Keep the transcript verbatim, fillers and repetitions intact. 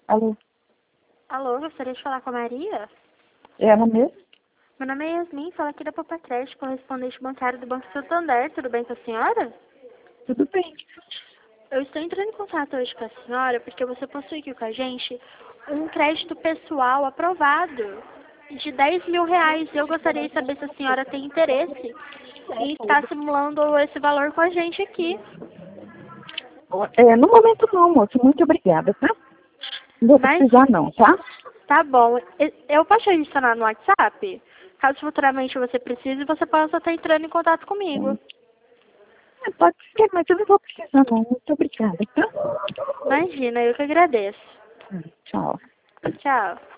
Alô? Alô, gostaria de falar com a Maria? É ela mesmo? Meu nome é Yasmin, falo aqui da Poupa Crédito, correspondente bancário do Banco Santander. Tudo bem com a senhora? Tudo bem. Eu estou entrando em contato hoje com a senhora porque você possui aqui com a gente um crédito pessoal aprovado de dez mil reais. Eu gostaria de saber se a senhora tem interesse em estar simulando esse valor com a gente aqui. É, no momento não, moço. Muito obrigada, tá? Não vou Mas, precisar não, tá? tá bom. Eu posso adicionar no WhatsApp? Caso futuramente você precise, você possa estar entrando em contato comigo. É, pode ser, mas eu não vou precisar não. Muito obrigada, tá? Imagina, eu que agradeço. Hum, Tchau. Tchau.